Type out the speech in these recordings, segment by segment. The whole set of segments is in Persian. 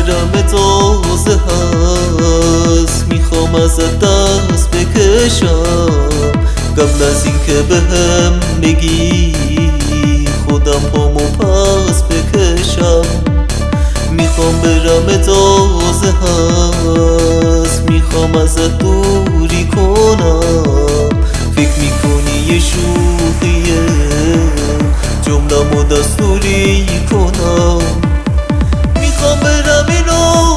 برم تازه هست، میخوام ازت دست بکشم قبل از این که بهم بگی خودم پامو پس بکشم. میخوام برم تازه هست، میخوام ازت دوری کنم. فکر میکنی یه شوخیه جمله‌مو دستوری کنم. میخوام برم اینو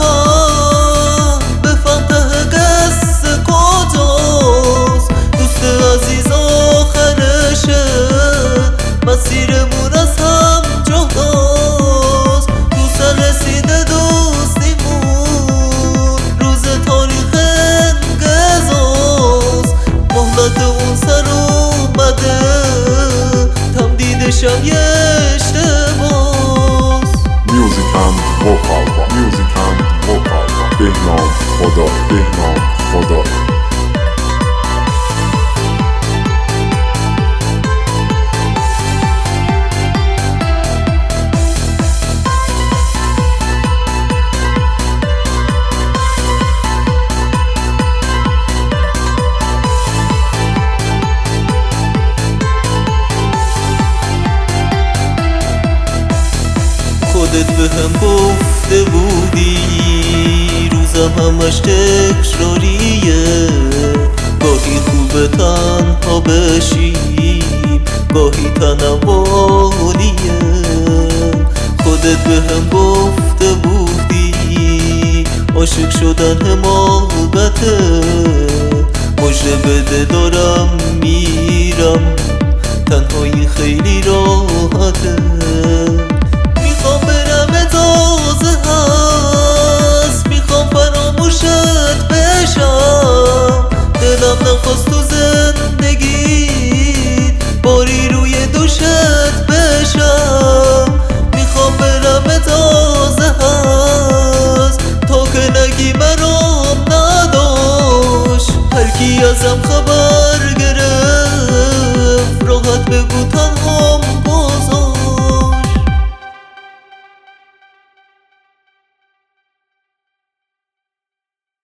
بفهم ته قصه کجاست. دوست عزیز آخرشه، مسیرمون از هم جداست. دوست رسیده دوستیمون روز تاریخ انقضاست. مهلت اون سر اومده، تمدیدشم یه اشتباس. Music and vocal, music and vocal. بهنام خدا، بهنام خدا. خودت بهم گفته بودی روزم همش تکراریه، گاهی خوبه تنها بشیم گاهی تنوالیه. خودت بهم گفته بودی عاشق شدن حماقته، مژده بده دارم میرم تنهایی خیلی راحته. میخوام برم تازه هست، میخوام فراموشت بشم. دلم نخواست تو زندگیت باری روی دوشت بشم. میخوام برم تازه هست تا که نگی مرام نداشت. هرکی ازم